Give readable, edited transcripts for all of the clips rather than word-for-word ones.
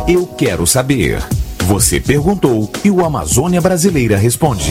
Eu quero saber. Você perguntou e o Amazônia Brasileira responde.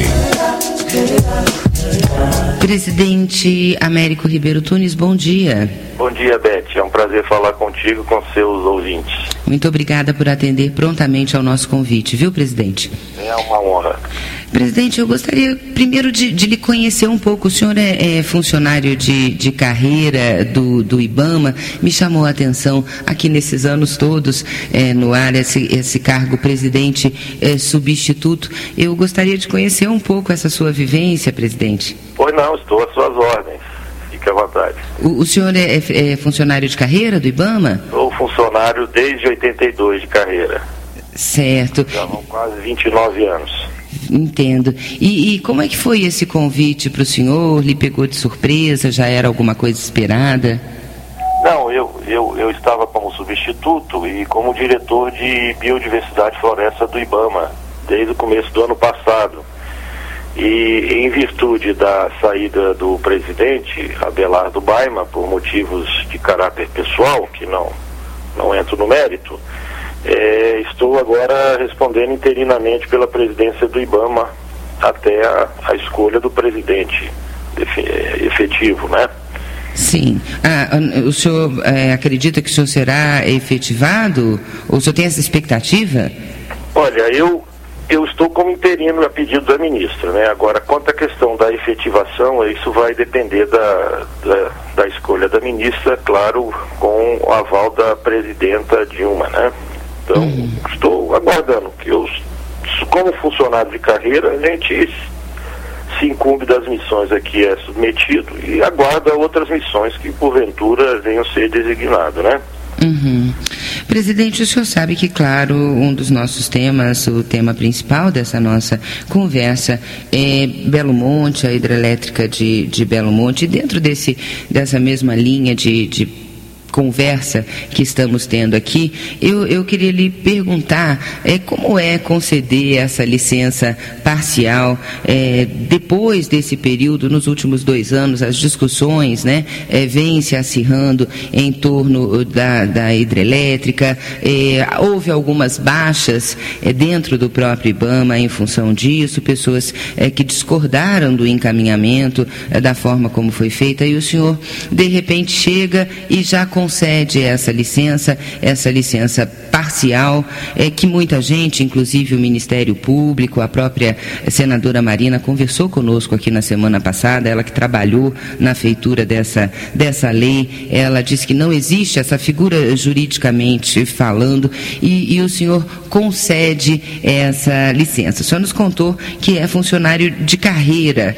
Presidente Américo Ribeiro Tunes, bom dia. Bom dia, Beth. É um prazer falar contigo, com seus ouvintes. Muito obrigada por atender prontamente ao nosso convite, viu, presidente? É uma honra. Presidente, eu gostaria primeiro de lhe conhecer um pouco. O senhor é funcionário de carreira do IBAMA. Me chamou a atenção aqui nesses anos todos no ar esse cargo presidente substituto. Eu gostaria de conhecer um pouco essa sua vivência, presidente. Pois não, estou às suas ordens. Fique à vontade. O senhor é funcionário de carreira do IBAMA? Sou funcionário desde 82 de carreira. Certo. Já vão quase 29 anos. Entendo. E como é que foi esse convite para o senhor? Lhe pegou de surpresa? Já era alguma coisa esperada? Não, eu estava como substituto e como diretor de Biodiversidade e Floresta do IBAMA desde o começo do ano passado. E em virtude da saída do presidente Abelardo Baima, por motivos de caráter pessoal, que não entro no mérito, estou agora respondendo interinamente pela presidência do IBAMA até a escolha do presidente efetivo, né? Sim. O senhor acredita que o senhor será efetivado? Ou o senhor tem essa expectativa? Olha, eu estou como interino a pedido da ministra, né? Agora, quanto à questão da efetivação, isso vai depender da escolha da ministra, claro, com o aval da presidenta Dilma, né? Então, estou aguardando que eu, como funcionário de carreira, a gente se incumbe das missões a que é submetido e aguarda outras missões que, porventura, venham ser designadas, né? Presidente, o senhor sabe que, claro, um dos nossos temas, o tema principal dessa nossa conversa é Belo Monte, a hidrelétrica de Belo Monte. E dentro dessa mesma linha de conversa que estamos tendo aqui, eu queria lhe perguntar como é conceder essa licença parcial depois desse período, nos últimos 2 anos, as discussões, né, vêm se acirrando em torno da hidrelétrica, houve algumas baixas dentro do próprio IBAMA em função disso, pessoas que discordaram do encaminhamento, da forma como foi feita, e o senhor, de repente, chega e já concede essa licença parcial, que muita gente, inclusive o Ministério Público, a própria senadora Marina, conversou conosco aqui na semana passada, ela que trabalhou na feitura dessa lei, ela disse que não existe essa figura juridicamente falando, e o senhor concede essa licença. O senhor nos contou que é funcionário de carreira.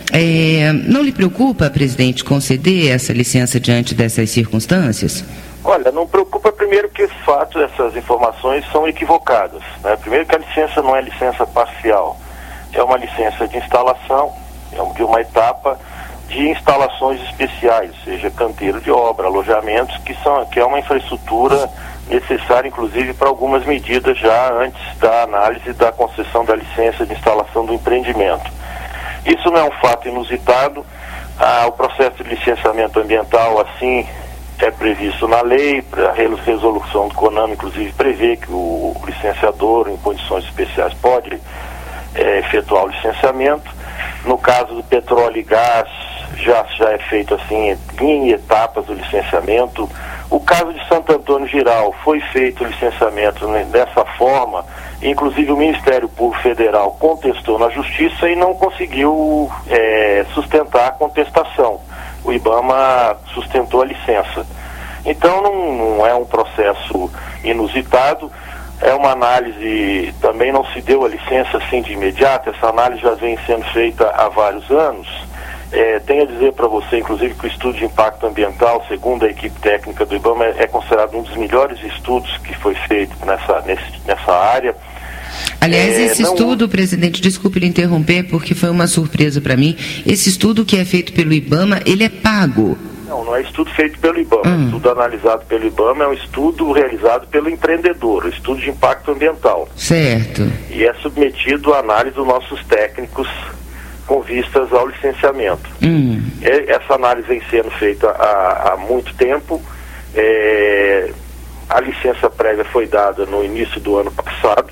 Não lhe preocupa, presidente, conceder essa licença diante dessas circunstâncias? Olha, não preocupa primeiro que, de fato, essas informações são equivocadas, né? Primeiro que a licença não é licença parcial, é uma licença de instalação, de uma etapa de instalações especiais, seja canteiro de obra, alojamentos, que é uma infraestrutura necessária, inclusive, para algumas medidas já antes da análise da concessão da licença de instalação do empreendimento. Isso não é um fato inusitado. O processo de licenciamento ambiental, assim, é previsto na lei. A resolução do CONAMA, inclusive, prevê que o licenciador, em condições especiais, pode efetuar o licenciamento. No caso do petróleo e gás, já é feito assim em etapas do licenciamento. O caso de Santo Antônio Giral, foi feito o licenciamento dessa forma, inclusive o Ministério Público Federal contestou na Justiça e não conseguiu sustentar a contestação. O IBAMA sustentou a licença. Então não é um processo inusitado, é uma análise, também não se deu a licença assim de imediato, essa análise já vem sendo feita há vários anos. Tenho a dizer para você, inclusive, que o estudo de impacto ambiental, segundo a equipe técnica do IBAMA, é considerado um dos melhores estudos que foi feito nessa área. Aliás, esse estudo, presidente, desculpe lhe interromper, porque foi uma surpresa para mim. Esse estudo que é feito pelo IBAMA, ele é pago? Não é estudo feito pelo IBAMA. O estudo analisado pelo IBAMA é um estudo realizado pelo empreendedor, o estudo de impacto ambiental. Certo. E é submetido à análise dos nossos técnicos com vistas ao licenciamento. Essa análise vem sendo feita há muito tempo. A licença prévia foi dada no início do ano passado.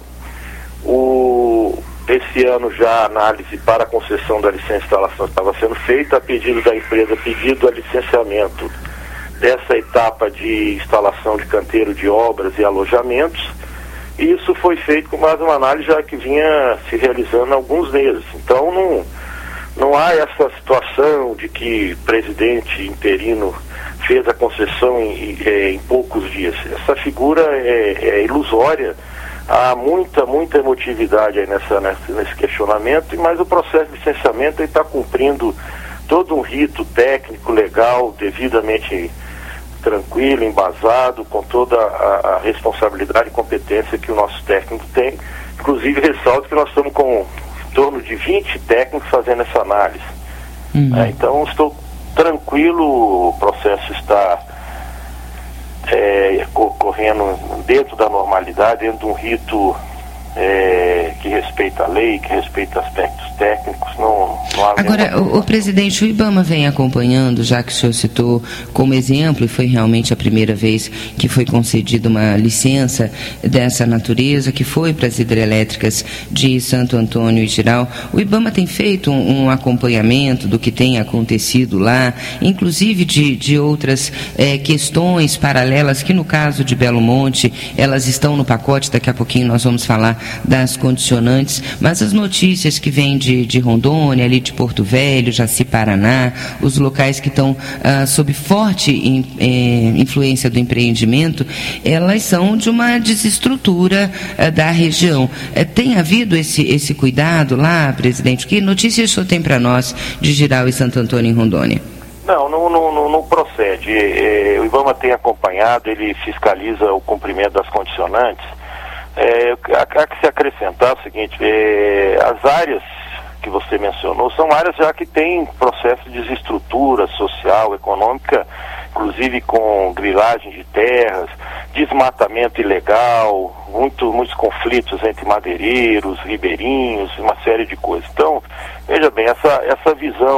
Esse ano já a análise para a concessão da licença de instalação estava sendo feita, a pedido da empresa, pedido a licenciamento dessa etapa de instalação de canteiro de obras e alojamentos. E isso foi feito com base numa análise já que vinha se realizando há alguns meses. Então não há essa situação de que presidente interino fez a concessão em poucos dias. Essa figura é ilusória. Há muita emotividade aí nesse questionamento, mas o processo de licenciamento está cumprindo todo um rito técnico, legal, devidamente tranquilo, embasado, com toda a responsabilidade e competência que o nosso técnico tem. Inclusive, ressalto que nós estamos com em torno de 20 técnicos fazendo essa análise. Então, estou tranquilo, o processo está correndo dentro da normalidade, dentro de um rito que respeita a lei, que respeita aspectos técnicos. Não há. Agora, o presidente, o IBAMA vem acompanhando, já que o senhor citou como exemplo, e foi realmente a primeira vez que foi concedida uma licença dessa natureza, que foi para as hidrelétricas de Santo Antônio e Jirau. O IBAMA tem feito um acompanhamento do que tem acontecido lá, inclusive de outras questões paralelas, que no caso de Belo Monte, elas estão no pacote, daqui a pouquinho nós vamos falar das condicionantes, mas as notícias que vêm de Rondônia, ali de Porto Velho, Jaci-Paraná, os locais que estão sob forte influência do empreendimento, elas são de uma desestrutura da região. Tem havido esse cuidado lá, presidente? Que notícias o senhor tem para nós de Jirau e Santo Antônio em Rondônia? Não procede. O IBAMA tem acompanhado, ele fiscaliza o cumprimento das condicionantes. Há que se acrescentar o seguinte, as áreas que você mencionou são áreas já que têm processo de desestrutura social, econômica, inclusive com grilagem de terras, desmatamento ilegal, muitos conflitos entre madeireiros, ribeirinhos, uma série de coisas. Então, veja bem, essa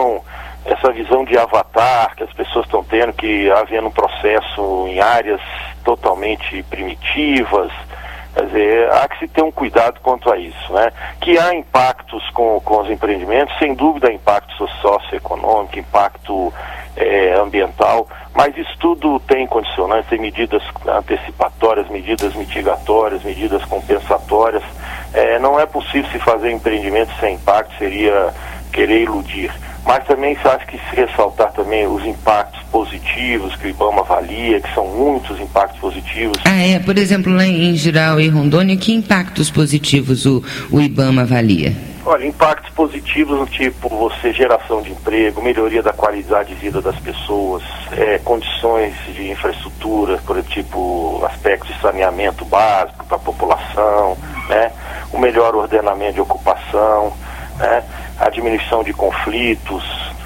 visão de avatar que as pessoas estão tendo, que havendo um processo em áreas totalmente primitivas. Quer dizer, há que se ter um cuidado quanto a isso, né? Que há impactos com os empreendimentos, sem dúvida impacto socioeconômico, impacto ambiental, mas isso tudo tem condicionantes, tem medidas antecipatórias, medidas mitigatórias, medidas compensatórias. Não é possível se fazer empreendimento sem impacto, seria querer iludir. Mas também se acha que se ressaltar também os impactos positivos que o IBAMA avalia, que são muitos impactos positivos. Por exemplo, lá em Jirau e Rondônia, que impactos positivos o IBAMA avalia? Olha, impactos positivos no tipo geração de emprego, melhoria da qualidade de vida das pessoas, condições de infraestrutura, por tipo aspectos de saneamento básico para a população, né? O melhor ordenamento de ocupação, né? A diminuição de conflitos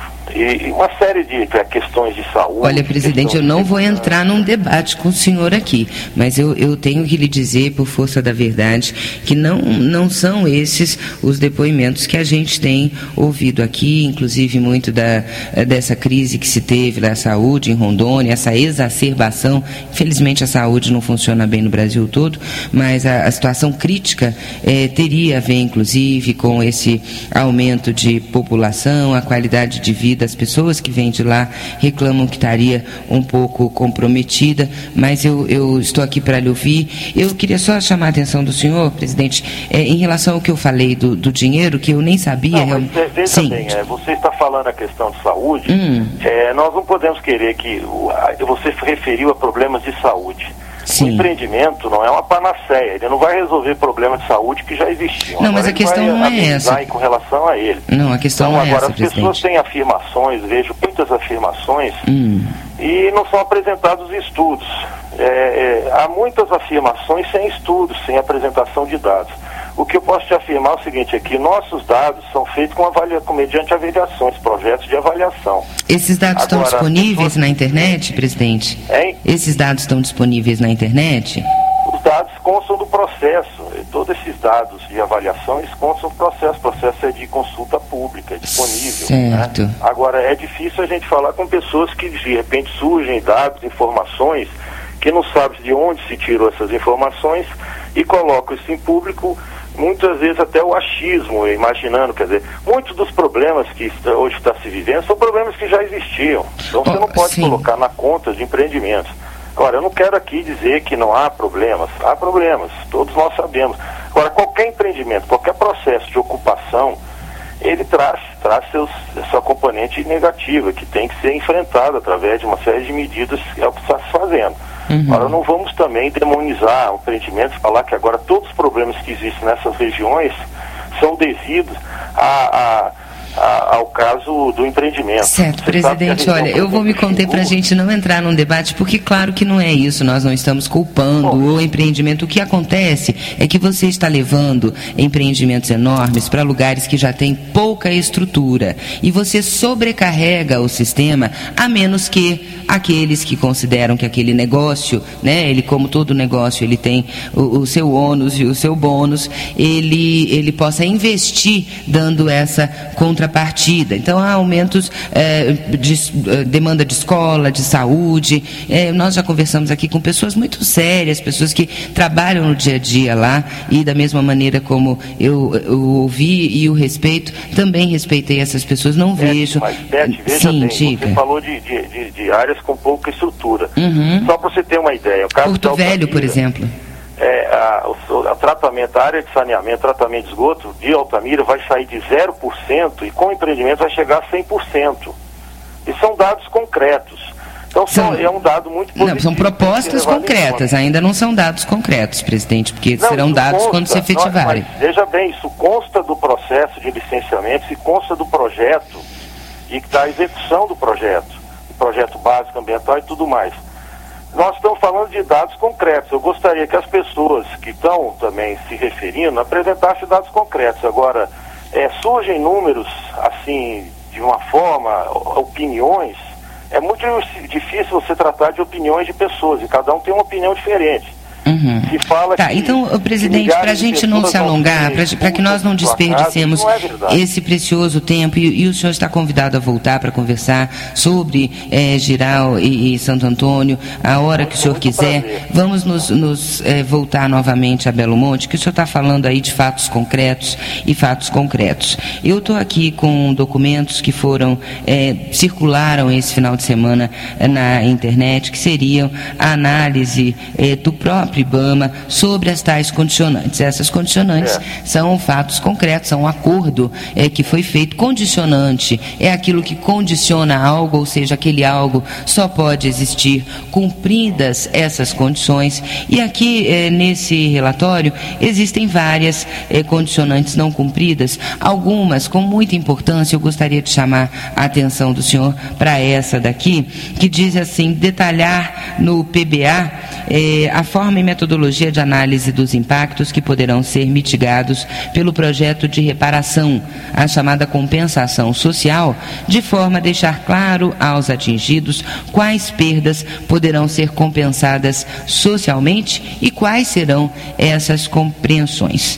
e uma série de questões de saúde. Olha, presidente, eu não vou entrar num debate com o senhor aqui, mas eu tenho que lhe dizer, por força da verdade, que não são esses os depoimentos que a gente tem ouvido aqui, inclusive muito dessa crise que se teve da saúde em Rondônia, essa exacerbação. Infelizmente a saúde não funciona bem no Brasil todo, mas a situação crítica teria a ver, inclusive, com esse aumento de população, a qualidade de vida. As pessoas que vêm de lá reclamam que estaria um pouco comprometida, mas eu estou aqui para lhe ouvir. Eu queria só chamar a atenção do senhor, presidente, em relação ao que eu falei do dinheiro, que eu nem sabia. Veja bem, você está falando a questão de saúde, nós não podemos querer que você referiu a problemas de saúde. Sim. O empreendimento não é uma panaceia, ele não vai resolver problemas de saúde que já existiam. Não, mas a questão não é essa. Com relação a ele. Não, a questão não é essa, agora, as pessoas têm afirmações, vejo muitas afirmações, e não são apresentados estudos. Há muitas afirmações sem estudos, sem apresentação de dados. O que eu posso te afirmar é o seguinte, é que nossos dados são feitos mediante avaliações, projetos de avaliação. Esses dados estão disponíveis na internet, presidente? Esses dados estão disponíveis na internet? Os dados constam do processo. Todos esses dados de avaliação, eles constam do processo. O processo é de consulta pública, é disponível. Certo. Né? Agora, é difícil a gente falar com pessoas que, de repente, surgem dados, informações que não sabe de onde se tirou essas informações e coloca isso em público, muitas vezes até o achismo, imaginando, quer dizer, muitos dos problemas que hoje está se vivendo são problemas que já existiam. Então você não pode colocar na conta de empreendimentos. Agora, eu não quero aqui dizer que não há problemas, todos nós sabemos. Agora, qualquer empreendimento, qualquer processo de ocupação, ele traz sua componente negativa, que tem que ser enfrentada através de uma série de medidas, que é o que está se fazendo. Agora, não vamos também demonizar o empreendimento, falar que agora todos os problemas que existem nessas regiões são devidos ao caso do empreendimento. Certo, presidente, olha, eu vou me conter para a gente não entrar num debate, porque claro que não é isso, nós não estamos culpando o empreendimento. O que acontece é que você está levando empreendimentos enormes para lugares que já têm pouca estrutura, e você sobrecarrega o sistema, a menos que aqueles que consideram que aquele negócio, né, ele, como todo negócio, ele tem o seu ônus e o seu bônus, ele possa investir dando essa contrapartida. Então, há aumentos de demanda de escola, de saúde. Nós já conversamos aqui com pessoas muito sérias, pessoas que trabalham no dia a dia lá, e da mesma maneira como eu ouvi e o respeito, também respeitei essas pessoas, não vejo... Mas, Beth, veja bem, você falou de áreas com pouca estrutura. Só para você ter uma ideia. O caso Porto Velho, por exemplo. A área de saneamento, tratamento de esgoto de Altamira vai sair de 0% e com o empreendimento vai chegar a 100%. E são dados concretos. Então é um dado muito positivo. Não, são propostas concretas, ainda não são dados concretos, presidente, porque serão dados quando se efetivarem. Mas, veja bem, isso consta do processo de licenciamento, isso consta do projeto e da execução do projeto básico ambiental e tudo mais. Nós estamos falando de dados concretos. Eu gostaria que as pessoas que estão também se referindo apresentassem dados concretos. Agora, surgem números, assim, de uma forma, opiniões. É muito difícil você tratar de opiniões de pessoas, e cada um tem uma opinião diferente. Se fala então, presidente, para a gente não se alongar, para que nós não desperdicemos esse precioso tempo, e o senhor está convidado a voltar para conversar sobre Jirau e Santo Antônio, a hora que o senhor quiser. Vamos nos voltar novamente a Belo Monte, que o senhor está falando aí de fatos concretos e fatos concretos. Eu estou aqui com documentos que circularam esse final de semana na internet, que seriam a análise do próprio IBAMA sobre as tais condicionantes. Essas condicionantes são fatos concretos, são um acordo que foi feito. Condicionante é aquilo que condiciona algo, ou seja, aquele algo só pode existir cumpridas essas condições. E aqui, nesse relatório, existem várias condicionantes não cumpridas, algumas com muita importância. Eu gostaria de chamar a atenção do senhor para essa daqui, que diz assim: detalhar no PBA a forma e metodologia de análise dos impactos que poderão ser mitigados pelo projeto de reparação, a chamada compensação social, de forma a deixar claro aos atingidos quais perdas poderão ser compensadas socialmente e quais serão essas compensações.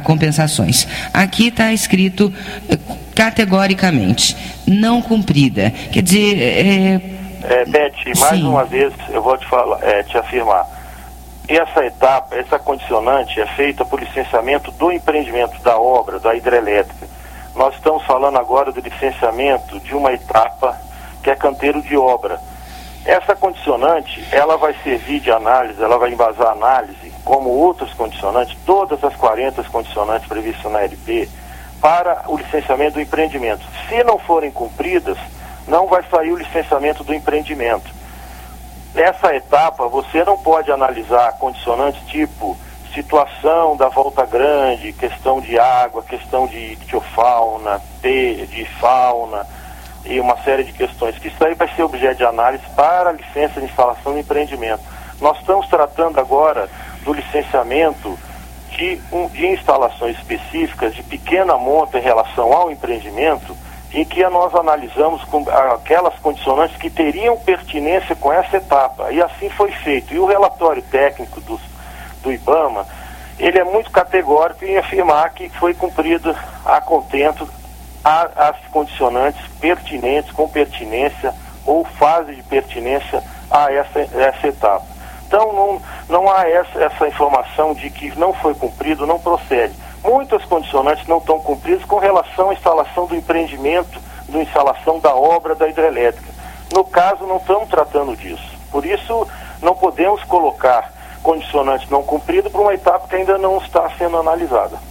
Aqui está escrito categoricamente, não cumprida. Quer dizer... Beth, mais uma vez eu vou te afirmar. Essa etapa, essa condicionante é feita por licenciamento do empreendimento, da obra, da hidrelétrica. Nós estamos falando agora do licenciamento de uma etapa que é canteiro de obra. Essa condicionante, ela vai servir de análise, ela vai embasar a análise, como outras condicionantes, todas as 40 condicionantes previstas na LP, para o licenciamento do empreendimento. Se não forem cumpridas, não vai sair o licenciamento do empreendimento. Nessa etapa, você não pode analisar condicionantes tipo situação da Volta Grande, questão de água, questão de ictiofauna, de fauna e uma série de questões, que isso aí vai ser objeto de análise para a licença de instalação de empreendimento. Nós estamos tratando agora do licenciamento de instalações específicas de pequena monta em relação ao empreendimento, em que nós analisamos aquelas condicionantes que teriam pertinência com essa etapa, e assim foi feito. E o relatório técnico do IBAMA, ele é muito categórico em afirmar que foi cumprido a contento as condicionantes pertinentes, com pertinência ou fase de pertinência a essa etapa. Então não há essa informação de que não foi cumprido, não procede. Muitas condicionantes não estão cumpridas com relação à instalação do empreendimento, da instalação da obra da hidrelétrica. No caso, não estamos tratando disso. Por isso, não podemos colocar condicionantes não cumpridos para uma etapa que ainda não está sendo analisada.